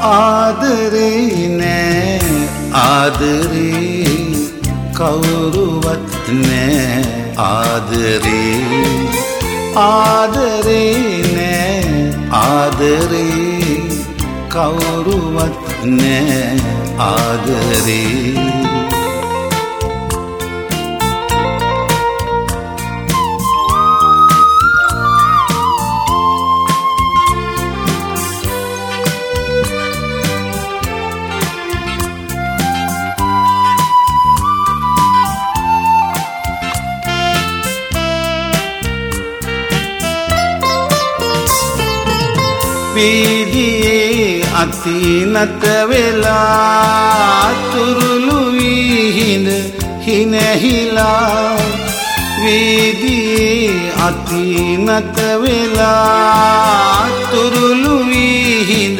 ආදරේ නෑ ආදරේ කවුරුවත් නෑ ආදරේ ආදරේ නෑ ආදරේ කවුරුවත් නෑ ආදරේ වීදියේ අතිනත වෙලා තුරුළු විහිඳ හිනැහිලා වීදියේ අතිනත වෙලා තුරුළු විහිඳ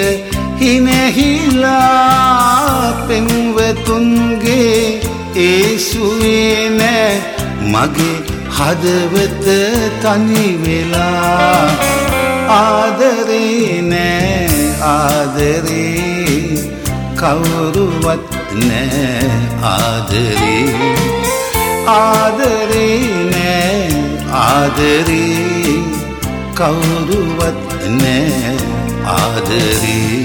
හිනැහිලා පෙම්වතුන්ගේ ඒසුවේ නෑ මගේ හදවත තනි වෙලා ආදරේ නෑ ආදරේ කවුරුවත් නෑ ආදරේ ආදරේ නෑ ආදරේ කවුරුවත් නෑ ආදරේ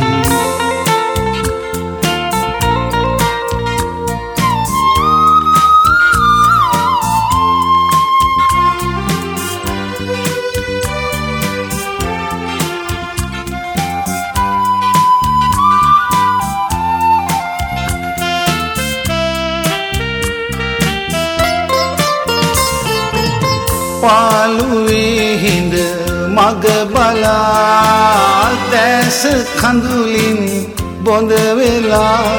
පාළුවේ හිඳ මග බලා දැස කඳුලින් බොඳ වෙලා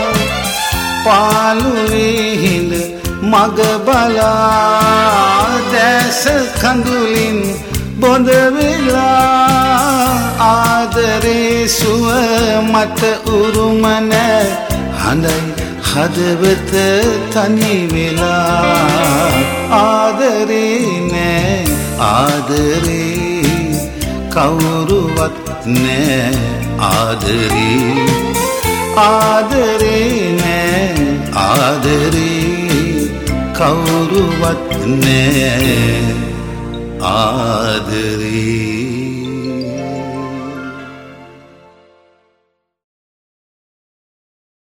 පාළුවේ හිඳ මග බලා දැස කඳුලින් බොඳ වෙලා ආදරේ සුව මට උරුම නැ හඳයි හදවත තනි වෙලා ආදරේ නෑ ආදරේ කවුරුවත් නෑ ආදරේ ආදරේ නෑ ආදරේ කවුරුවත් නෑ ආදරේ